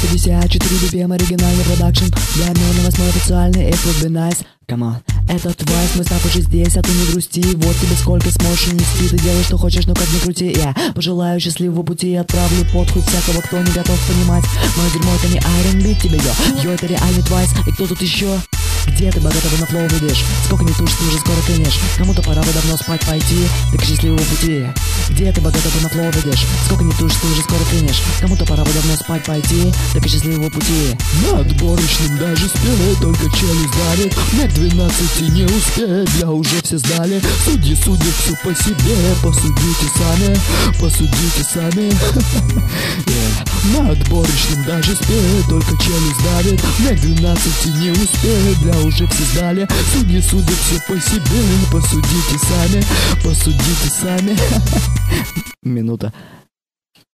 54 BPM оригинальный продакшн. Для миллиона 8 официальный, it would be nice. Come on. Это твайс, мы с тобой уже здесь, а ты не грусти. Вот тебе сколько сможешь нести. Ты делаешь, что хочешь, но как ни крути. Я пожелаю счастливого пути и отправлю под хоть всякого, кто не готов понимать. Мое дерьмо это не R&B тебе, йо, это реальный твайс. И кто тут еще? Где ты богато на флоу видишь? Сколько не тушь, ты уже скоро клянешь. Кому-то пора бы давно спать пойти. Так счастливого пути. Где ты богато на флоу видишь? Сколько не тушь, ты уже скоро клянешь. Кому-то пора бы давно спать пойти. Так счастливого пути. На отборочном даже спели, только челюсть давит. Мне к 12 не успеть, я уже все сдали. Судьи судят все по себе, посудите сами, посудите сами. На отборочном даже спели, только челюсть давит. Мне к 12 не успеть, бля, уже все сдали. Судьи судят все по себе, посудите сами, посудите сами. Минута.